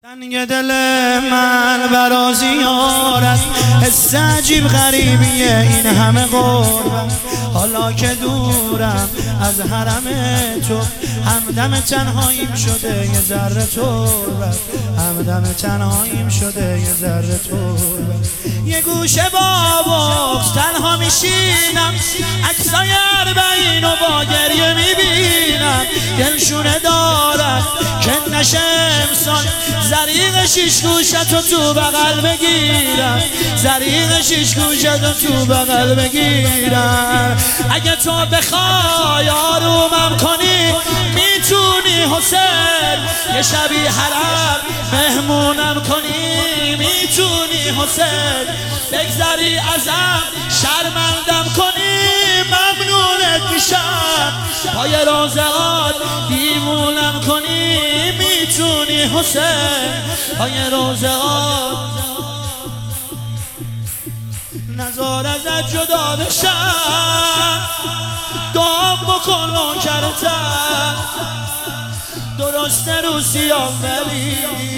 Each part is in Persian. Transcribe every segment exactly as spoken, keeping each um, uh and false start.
رنگ دل من برا زیارت حس عجیب غریبیه این همه غربت حالا که دورم از حرم تو همدم تنهاییم شده یه ذره تربت همدم تنهاییم شده یه ذره تربت یه گوشه با بغض تنها میشینم عکسای اربعین و با گریه میبینم دلشونه دارد که نشه امسال زریق شیش گوشتو تو بغل بگیرم زریق شیش گوشتو تو بغل بگیرم اگه تو بخوای آرومم کنی میتونی حسین یه شبی حرم مهمونم کنی میتونی حسین بگذری ازم شرمندم کنی ممنونت میشم پای روزهات دیوونم کنی میتونی حسین پای روزهات نزار ازت جدا بشم دعا بکن نوکرتم درسته رو سیام ولی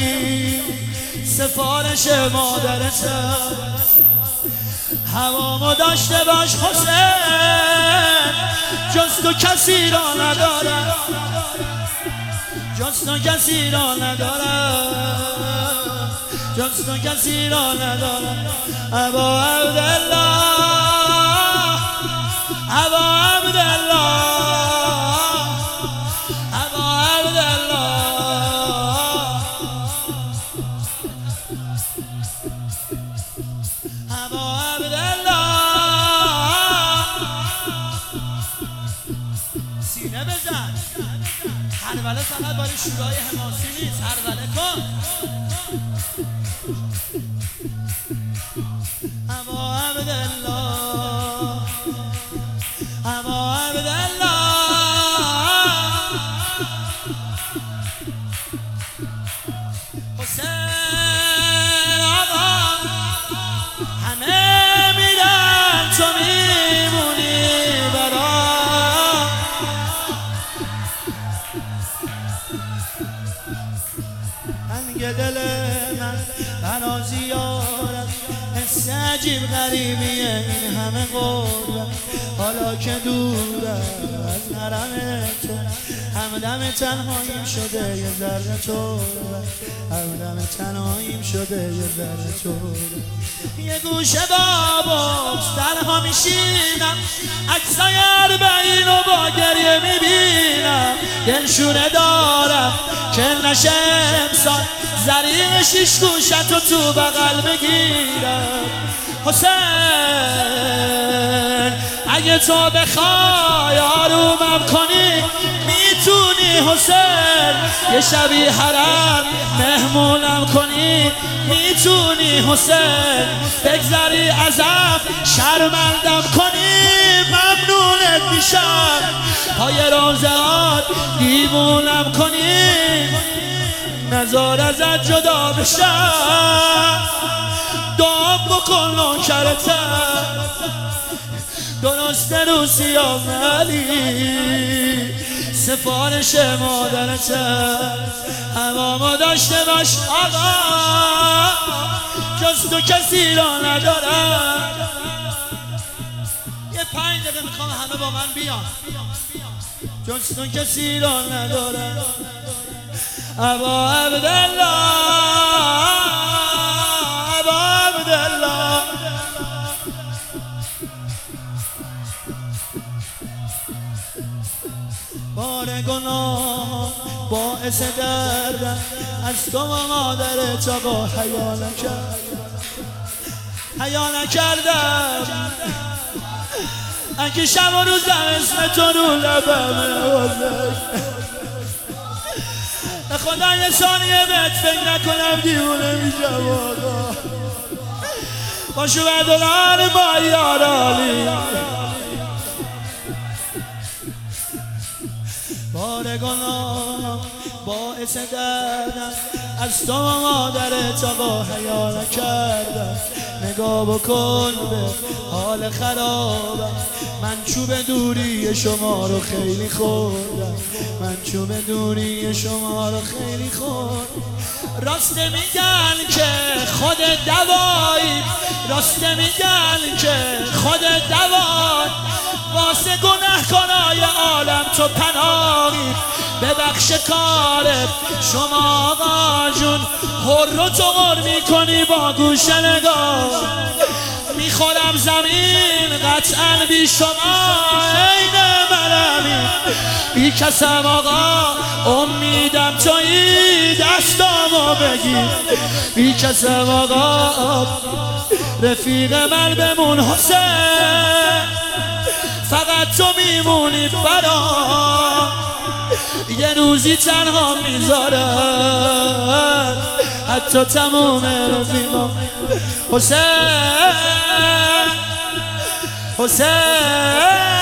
سفارش مادرتم هوامو داشته باش حسین جز تو کسی را ندارم جز تو کسی را ندارم جز تو کسی را ندارم ابا عبدالله ابا عبدالله ابا عبدالله ابا عبدالله سینه بزن هربله فقط برای شورای حماسی نیست هربله کن ابا عبدالله ابا عبدالله حسین آقا همه میرن تو میمونی برام رنگ دل من برا زیارت حس عجیب غریبیه این همه غربت حالا که دورم از حرم تو همدم تنهاییم شده یه ذره تربت همدم تنهاییم شده یه ذره تربت یه گوشه با بغض تنها میشینم عکسای اربعین و با گریه میبینم دلشونه دارم که نشه امسال زریق شیش گوشتو تو بغل بگیرم حسین اگه تو بخوای آرومم کنی میتونی حسین یه شبی حرم مهمونم کنی میتونی حسین بگذری ازم شرمندم کنی ممنونت میشم پای روزهات دیوونم کنی نزار ازت جدا بشم دعا بکن نوکرتم درسته رو سیام ولی سفارش مادرتم هوامو داشته باش آقا جز تو کسی را ندارم یه پنج دقیقه میخوام همه با من بیان جز تو کسی را ندارم ابا عبدالله ابا عبدالله بار گناه باعث دردم از تو و مادرت آقا حیا نکردم حیا نکردم اگه شب و روزم اسم تو رو لبمه خدا یه ثانیه بهت فکر نکنم دیوونه میشم آقا با شوهداران با یارالی بار گناه باعث دردم از تو و مادرت آقا حیا نکردم نگاه بکن به حال خرابم. من چوب دوری شما رو خیلی خوردم، من چوب دوری شما رو خیلی خوردم. راست میگن که خود دوایی، راست میگن که خود دوایی، واسه گناهکارای عالم تو پناهی. ببخش کار شما آقا جون، هر رو تو غر میکنی با گوش نگاه. میخورم زمین قطعا بی شما عین منمی، بی کسم آقا امیدم تویی دستامو بگیر. بی کسم آقا رفیق من بمون حسین، فقط تو میمونی برام. یه روزی تنها میذارم حتی تموم رفیقا. حسین حسین